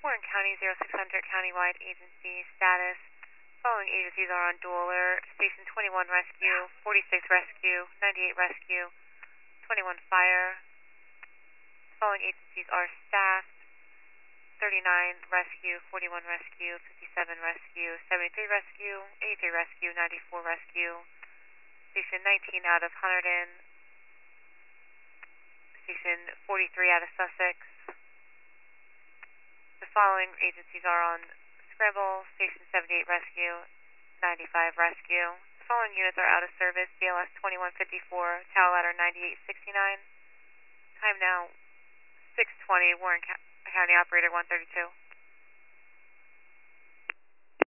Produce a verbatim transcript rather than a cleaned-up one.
Warren County, zero six hundred countywide agency status. Following agencies are on dual alert. Station twenty-one rescue, forty-six rescue, ninety-eight rescue, twenty-one fire. Following agencies are staffed. thirty-nine rescue, forty-one rescue, fifty-seven rescue, seventy-three rescue, eighty-three rescue, ninety-four rescue. Station nineteen out of Hunterdon. Station forty-three out of Sussex. The following agencies are on scramble. Station seventy-eight rescue, ninety-five rescue. The following units are out of service. B L S twenty-one fifty-four, tower ladder ninety-eight sixty-nine. Time now six twenty, Warren County operator one thirty-two.